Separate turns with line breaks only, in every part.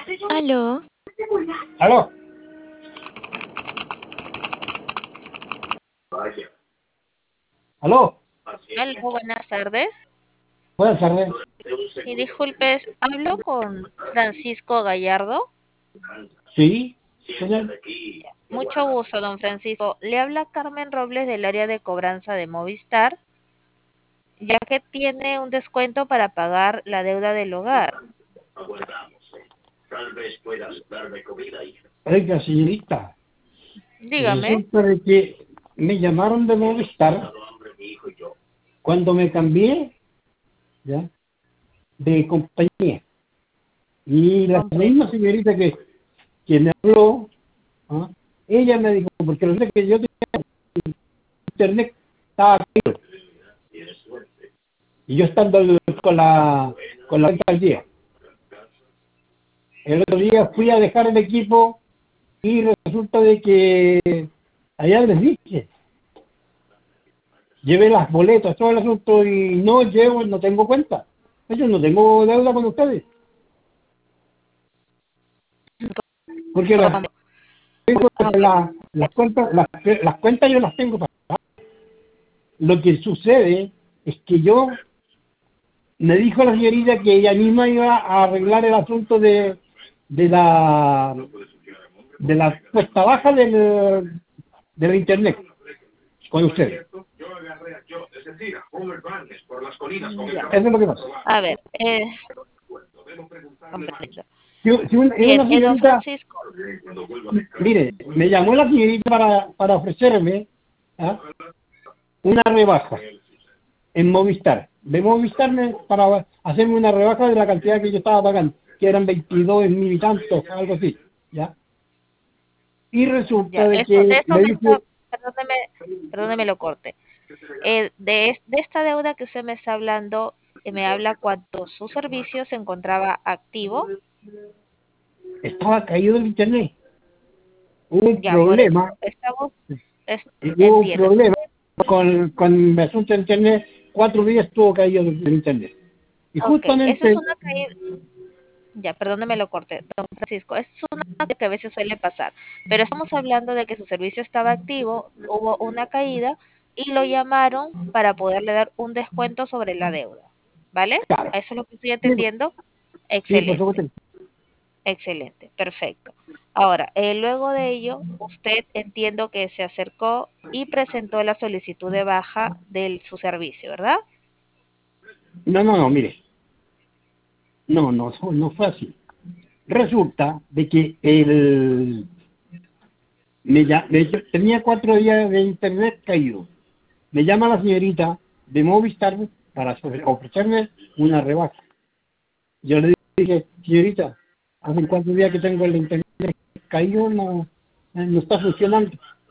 Aló,
¿Aló? ¿Aló?
aló, buenas tardes.
Buenas tardes.
Y disculpe, hablo con Francisco Gallardo.
Sí, señor.
Mucho gusto, don Francisco. Le habla Carmen Robles del área de cobranza de Movistar, ya que tiene un descuento para pagar la deuda del hogar.
Oiga, señorita,
Dígame.
resulta de que me llamaron de Movistar cuando me cambié, ¿ya?, de compañía. Y la
Comprendo.
misma señorita que me habló, ¿ah?, ella me dijo, porque resulta que yo tenía internet, estaba activo, y yo estando con la cuenta al día. El otro día fui a dejar el equipo y resulta de que allá les dije, llevé las boletas, todo el asunto y no tengo cuenta. Yo no tengo deuda con ustedes, porque
Com- ok.
las cuentas yo las tengo para pagar. Lo que sucede es que me dijo la señorita que ella misma iba a arreglar el asunto de la de la cuesta baja del internet con ustedes.
Ya.
Eso es lo que pasa.
A ver, comprendo.
Es
Bien,
una
don
señorita,
Francisco.
mire, me llamó la señorita para ofrecerme, ¿ah?, una rebaja en Movistar. De Movistar para hacerme una rebaja de la cantidad que yo estaba pagando, que eran 22 mil y tantos, algo así, ¿ya? Y
Ya,
resulta de
eso, de
que
eso
me
me está,
dice,
perdóneme lo corte. De esta deuda que usted me está hablando, me habla cuando su servicio se encontraba activo.
estaba caído el internet. Hubo un
Ya, por eso,
problema, hubo un
entiendo.
problema con el asunto de internet, 4 días estuvo caído el internet. Y
Ok, eso es
justamente,
una caída, ya, perdóneme lo corte, don Francisco, es una caída que a veces suele pasar, pero estamos hablando de que su servicio estaba activo, hubo una caída y lo llamaron para poderle dar un descuento sobre la deuda, ¿vale?
claro,
¿Eso es lo que estoy
sí,
entendiendo?
sí, por
Excelente.
supuesto.
Excelente, perfecto. Ahora, luego de ello, usted entiendo que se acercó y presentó la solicitud de baja de su servicio, ¿verdad?
No, mire, no fue así. Resulta de que yo tenía 4 días de internet caído. Me llama la señorita de Movistar para ofrecerme una rebaja. Yo le dije, señorita, hace 4 días que tengo el internet caído, no está funcionando.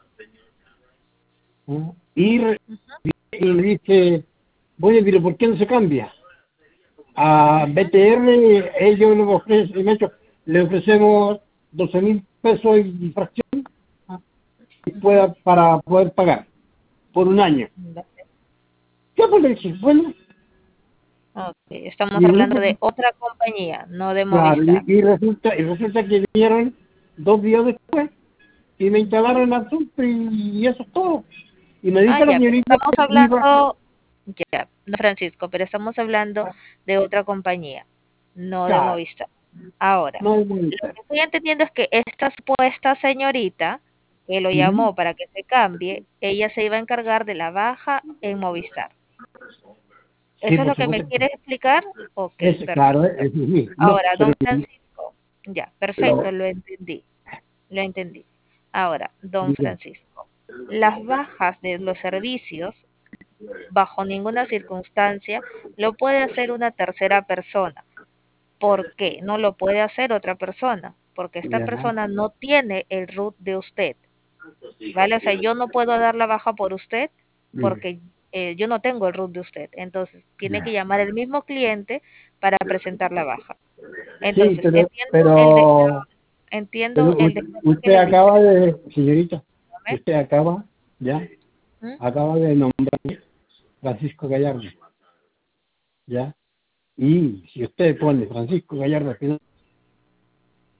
¿No? Y le dije, oye, pero ¿por qué no se cambia? A
Ujú.
BTR ellos le ofrecemos 12.000 pesos y fracción, ¿ah?,
Ujú.
para poder pagar por un año.
Vale.
¿Qué pues le dije? Bueno,
Ok, estamos
y
hablando
resulta,
de otra compañía, no de
claro,
Movistar.
y resulta que vinieron 2 días después y me instalaron el asunto y eso es todo. Y me
Ah,
dijo la
ya, pero
señorita
estamos
que iba,
hablando, ya, no Francisco, pero estamos hablando de otra compañía, no de
claro,
Movistar. Ahora,
no es
lo
Movistar.
que estoy entendiendo es que esta supuesta señorita que lo
Ujú.
llamó para que se cambie, ella se iba a encargar de la baja en Movistar.
Sí,
¿Eso es
por
lo que me
supuesto.
quieres explicar? Ok,
Claro,
perfecto.
sí, no,
Ahora,
pero
don Francisco, ya, perfecto,
lo,
lo entendí, lo entendí. Ahora, don
diga,
Francisco, las bajas de los servicios bajo ninguna circunstancia lo puede hacer una tercera persona. ¿Por qué no lo puede hacer otra persona? Porque esta
ya,
persona no tiene el root de usted, ¿vale? O sea, yo no puedo dar la baja por usted
mm,
porque yo no tengo el root de usted. Entonces, tiene que
ya.
llamar el mismo cliente para presentar la baja.
Sí,
Entonces,
pero, pero,
entiendo
pero
el descuento que
usted
le di.
acaba señorita,
Dígame.
usted ya,
¿Mm?
acaba de nombrar Francisco Gallardo, ya, y si usted pone Francisco Gallardo, al final,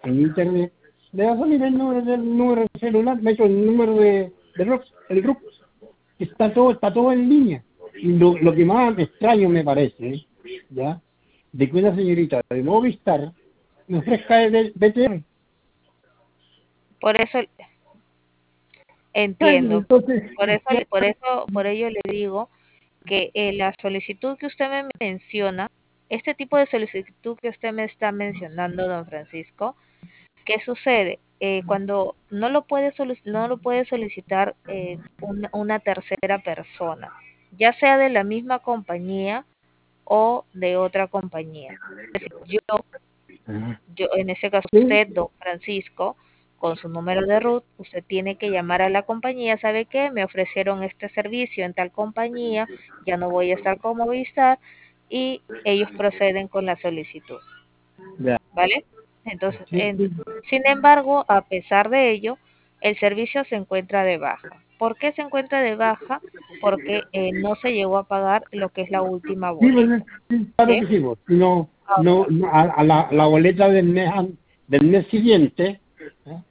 en internet, le va a salir el número de celular, el número de RUC, el RUC, está todo en línea. Y lo que más extraño me parece, ¿ya? De que una señorita de Movistar me ofrezca el BTR.
Por eso entiendo.
Entonces,
Por ello le digo que la solicitud que usted me menciona, este tipo de solicitud que usted me está mencionando, don Francisco, ¿qué sucede? Cuando no lo puede solicitar una tercera persona, ya sea de la misma compañía o de otra compañía. Es decir, yo en ese caso
sí,
usted, don Francisco, con su número de RUT, usted tiene que llamar a la compañía, ¿sabe qué? Me ofrecieron este servicio en tal compañía, ya no voy a estar con Movistar, y ellos proceden con la solicitud,
ya,
¿vale? Entonces,
sí, sí,
sin embargo, a pesar de ello, el servicio se encuentra de baja. ¿Por qué se encuentra de baja? Porque no se llegó a pagar lo que es la última
sí, pues,
boleta.
sí, claro
Bien,
que sí, pues. No,
ahora,
a la boleta del mes siguiente, ¿eh?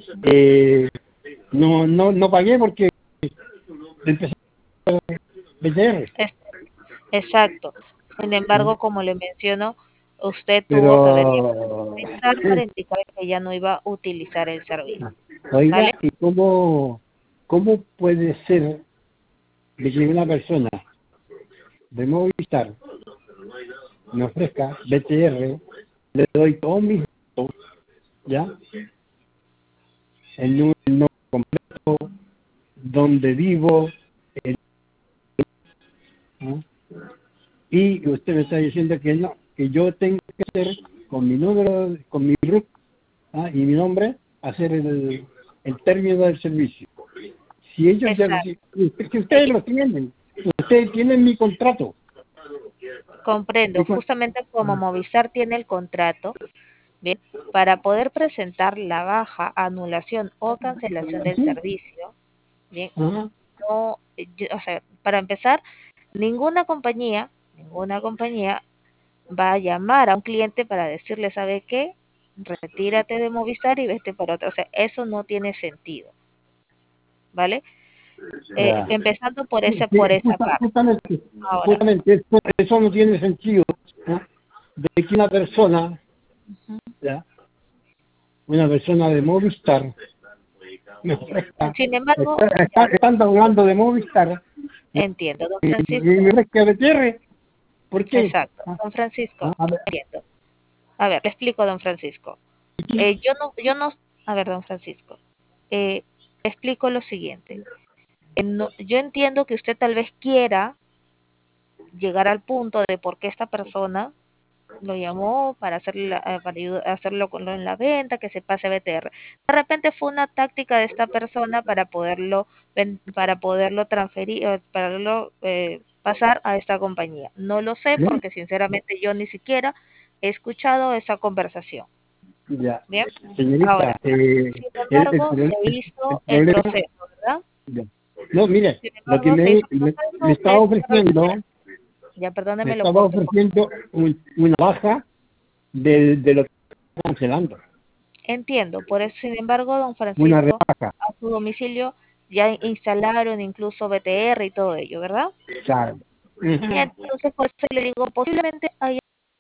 No pagué porque empecé BTR,
es- exacto. Sin
¿no?
embargo, como le menciono, usted tuvo que haber llamado a
Pero,
Movistar para indicar que ya no iba a utilizar el servicio,
oiga,
¿vale?
¿y cómo puede ser de que una persona de Movistar me ofrezca BTR, le doy todos mis datos, ¿ya? El número completo, donde vivo, ¿no? Y usted me está diciendo que no, que yo tengo que hacer con mi número, con mi RUC, ¿ah? Y mi nombre, hacer el término del servicio. Si ellos ya,
Exacto.
si ustedes lo tienen, ustedes tienen mi contrato.
Comprendo.
Mi con-
Justamente como Movistar tiene el contrato, bien, para poder presentar la baja, anulación o cancelación del
¿Sí?
servicio, bien,
Ajá.
no, o sea, para empezar, ninguna compañía va a llamar a un cliente para decirle, ¿sabe qué? Retírate de Movistar y vete para otro. O sea, eso no tiene sentido, ¿vale?
Ya.
Empezando
Sí,
por esa parte. Ahora,
justamente eso no tiene sentido, ¿no? De que una persona, ¿ya? Una persona de Movistar me ofrezca,
sin embargo,
están hablando de Movistar
entiendo, don
y me
Francisco.
ofrezca BTR. ¿Por qué?
Exacto, don Francisco,
A ver,
entiendo. A ver, le explico, don Francisco. Yo no, a ver, don Francisco, le explico lo siguiente. Yo entiendo que usted tal vez quiera llegar al punto de por qué esta persona lo llamó para hacerlo en la venta, que se pase BTR. De repente fue una táctica de esta persona para para poderlo transferir, para poderlo pasar a esta compañía. No lo sé
¿sí?
porque sinceramente yo ni siquiera he escuchado esa conversación.
Ya.
Bien,
Señorita,
ahora, sin
el
embargo, se
el
hizo el
problema,
proceso, ¿verdad?
ya. No, mire,
Sin
lo que
embargo, se hizo el
me
proceso,
estaba ofreciendo,
ya
me
perdóneme, lo
estaba
corto un poco.
ofreciendo una baja de lo que está cancelando,
Entiendo, por eso, sin embargo, don
una
Francisco,
rebaja.
a su domicilio ya instalaron incluso BTR y todo ello, ¿verdad?
Claro.
Y
Ujú.
entonces, por eso le digo, posiblemente haya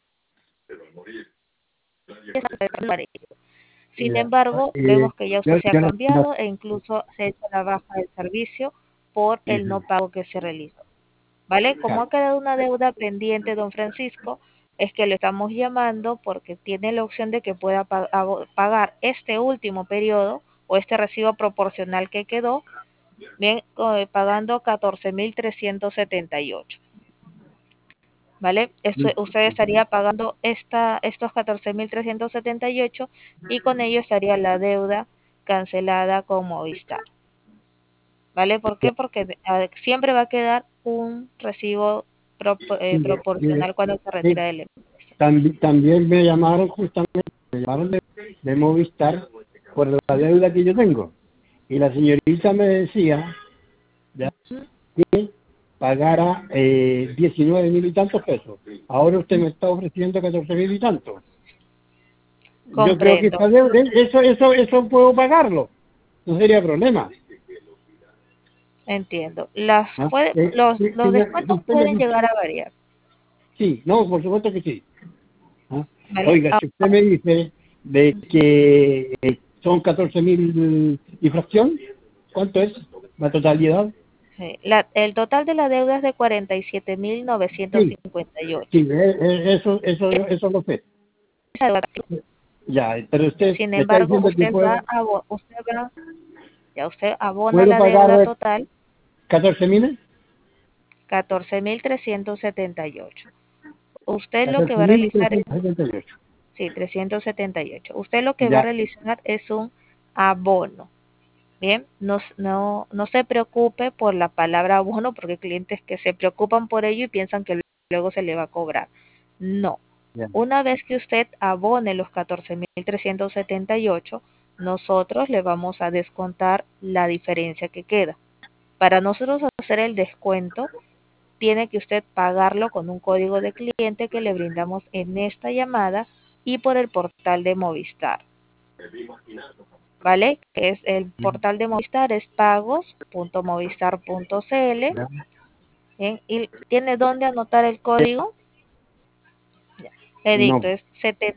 para ello. Sin
Ya.
embargo,
Eh,
vemos que ya
yo,
usted se ha
yo no-
cambiado e incluso se ha hecho la baja del servicio por el no
Ujú.
pago que se realizó. ¿Vale? Como
Claro.
ha quedado una deuda pendiente, don Francisco, es que le estamos llamando porque tiene la opción de que pueda pagar este último periodo o este recibo proporcional que quedó, bien, pagando 14.378. ¿Vale? Usted estaría pagando estos 14.378 y con ello estaría la deuda cancelada con Movistar. ¿Vale? ¿Por qué? Porque siempre va a quedar un recibo
Mire,
proporcional cuando se
eh,
retira del empresa.
también me llamaron justamente, me llamaron de Movistar por la deuda que yo tengo. Y la señorita me decía, ya, que pagara 19 mil y tantos pesos. Ahora usted me está ofreciendo 14 mil y tantos. Yo creo que
Comprendo,
esta deuda, eso puedo pagarlo. No sería problema.
entiendo.
¿Ah?
Los
Si
descuentos
usted me
pueden
dice,
llegar a variar,
sí, no, por supuesto que sí. ¿Ah?
¿vale?
Oiga, si usted me dice de que son 14.000 y fracción, ¿cuánto es la totalidad?
Sí, el total de la deuda es de
Sí,
47.958.
sí, eso lo sé.
Esa deuda.
Ya, pero usted
Sin
me está
embargo,
diciendo que
usted abona
puedo
la deuda
pagar
total
14.000,
14.378. Usted lo que va a realizar es,
14.378.
sí, 378. Usted lo que va a
Ya,
realizar es un abono. Bien, no se preocupe por la palabra abono porque hay clientes que se preocupan por ello y piensan que luego se le va a cobrar. No.
ya.
Una vez que usted abone los 14.378, nosotros le vamos a descontar la diferencia que queda. Para nosotros hacer el descuento, tiene que usted pagarlo con un código de cliente que le brindamos en esta llamada y por el portal de Movistar. ¿Vale? Que es el portal de Movistar, es pagos.movistar.cl.
Ya.
Bien, y tiene dónde anotar el código. Le dicto,
No,
es 70.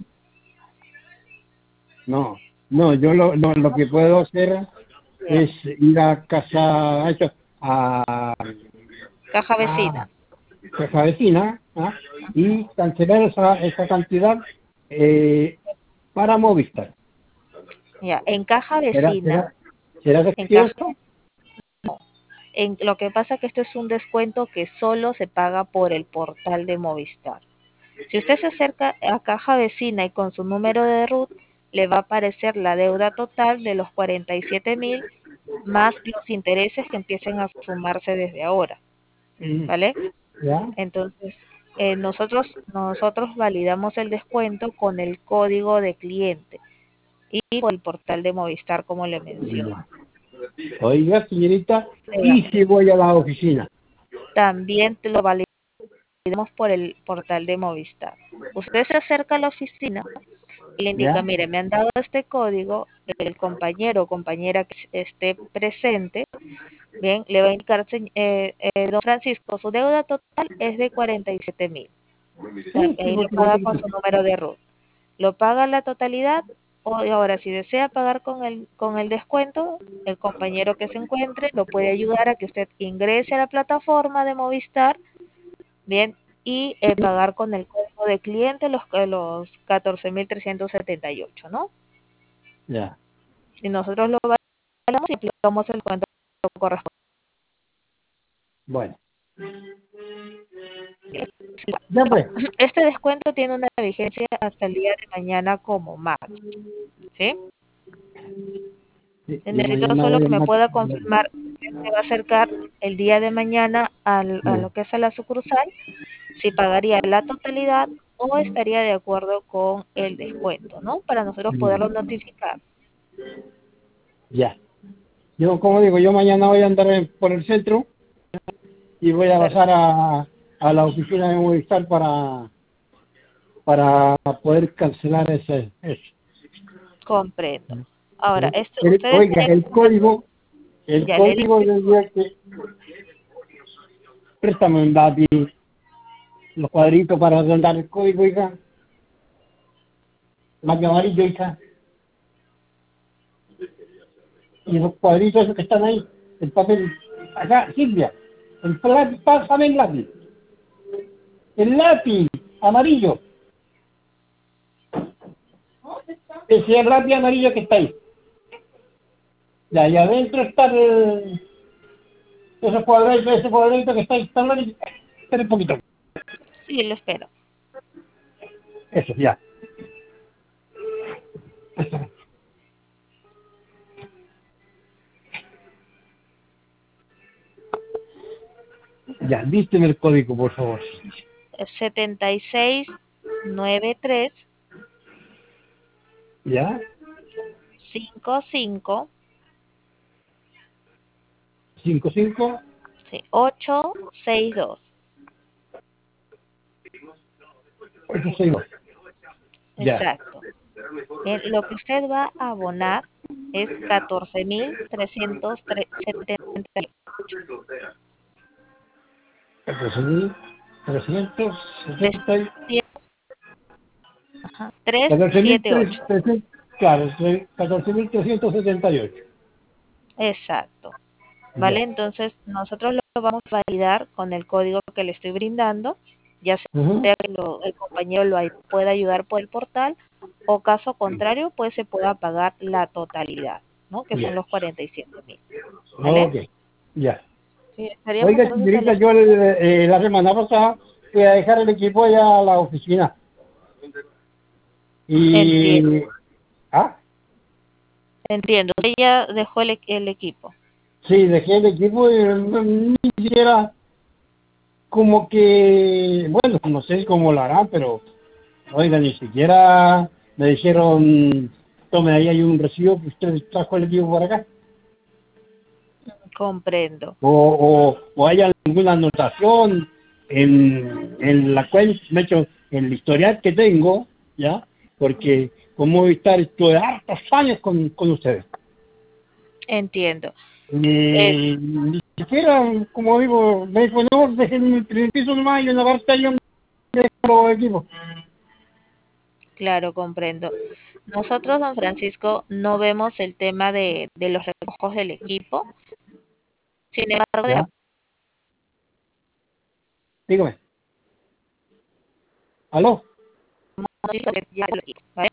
no, yo lo que puedo hacer es ir a casa, a
Caja
a
vecina.
casa vecina, ¿ah? Y cancelar esa cantidad para Movistar.
Ya, en caja
¿Será,
vecina,
será, será
en caja,
efectivo?
lo que pasa es que esto es un descuento que solo se paga por el portal de Movistar. Si usted se acerca a caja vecina y con su número de RUT, le va a aparecer la deuda total de los 47.000 más los intereses que empiecen a sumarse desde ahora,
Mm,
¿vale?
¿Ya?
Entonces, nosotros validamos el descuento con el código de cliente y por el portal de Movistar, como le menciono.
Ya. Oiga, señorita,
Oiga,
¿y si voy a la oficina?
también te lo validamos por el portal de Movistar. Usted se acerca a la oficina y le indica,
¿Ya?
mire, me han dado este código, el compañero o compañera que esté presente, bien, le va a indicar, don Francisco, su deuda total es de 47.000.
Sí, sí,
Ahí
por
lo paga
supuesto
con
que
su
sí.
número de RUT. Lo paga la totalidad o ahora si desea pagar con el descuento, el compañero que se encuentre lo puede ayudar a que usted ingrese a la plataforma de Movistar, bien, y pagar con el código de cliente los 14.378, ¿no?
Ya.
Y nosotros lo validamos y aplicamos el cuento correspondiente.
Bueno. Ya pues.
Este descuento tiene una vigencia hasta el día de mañana como máximo, ¿sí?
Sí, yo
Necesito
mañana
solo
voy
que
a
me
andar.
pueda confirmar que se va a acercar el día de mañana a
Ya.
lo que es a la sucursal, si pagaría la totalidad o estaría de acuerdo con el descuento, ¿no? Para nosotros poderlo notificar.
Ya. Yo, como digo, yo mañana voy a andar por el centro y voy a bajar
Perfecto,
a la oficina de Movistar para poder cancelar ese.
comprendo. Ahora,
¿Sí? Oiga, el
ya le di
código del día que préstame un lápiz, los cuadritos para redondar el código, hija, lápiz amarillo, hija, y los cuadritos esos que están ahí, el papel, acá, Silvia, lápiz, pásame el lápiz amarillo, ese es el lápiz amarillo que está ahí. Ya, y adentro está ese cuadradito que está ahí, está ahí, espera un poquito,
sí, lo espero.
eso, ya. Ya, dísteme el código, por favor.
7693
¿Ya?
55
55
sí, 862.
862. Ya.
Exacto. Lo que usted va a abonar es 14.378.
14.370,
378.
14.300, claro, 14.378.
Exacto. ¿Vale?
Ya.
Entonces, nosotros lo vamos a validar con el código que le estoy brindando, ya
Ujú.
sea que el compañero pueda ayudar por el portal, o caso contrario, pues se pueda pagar la totalidad, ¿no? Que son
Ya.
los 47.000. ¿Vale?
Ok, ya.
Sí, estaríamos
Oiga,
entonces
señorita, yo la semana pasada fui a dejar el equipo allá a la oficina.
entiendo,
Y, ah,
entiendo. Ella dejó el equipo.
sí, dejé el equipo y ni siquiera como que, bueno, no sé cómo lo harán, pero, oiga, ni siquiera me dijeron, tome, ahí hay un recibo que usted trajo el equipo para acá.
Comprendo.
O hay alguna anotación en la cuenta, de hecho, en el historial que tengo, ¿ya? Porque como voy a estar esto de hartos años con ustedes.
Entiendo. Eh,
Ni siquiera, como digo, me dijo, no, dejen el primer piso nomás y en la parte ahí donde dejo los equipos.
claro, comprendo. Nosotros, don Francisco, no vemos el tema de los recojos del equipo. Sin embargo,
¿Ya? Dígame. ¿Aló?
¿vale?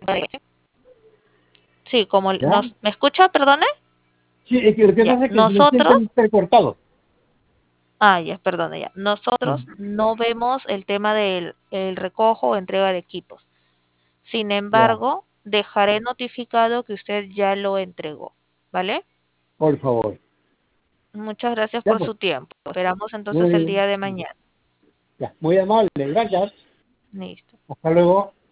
Sí, como
¿Ya?
¿me escucha? Perdone.
Sí, es que lo que
Ya,
pasa es que lo siento
nosotros,
intercortado.
ya, perdone ya. Nosotros no vemos el tema del el recojo o entrega de equipos. Sin
Ya,
embargo, dejaré notificado que usted ya lo entregó, ¿vale?
por favor.
Muchas gracias
Ya,
por
pues.
su tiempo. Esperamos entonces
Muy
el
bien.
día de mañana.
Ya, muy amable, gracias.
Listo.
Hasta luego.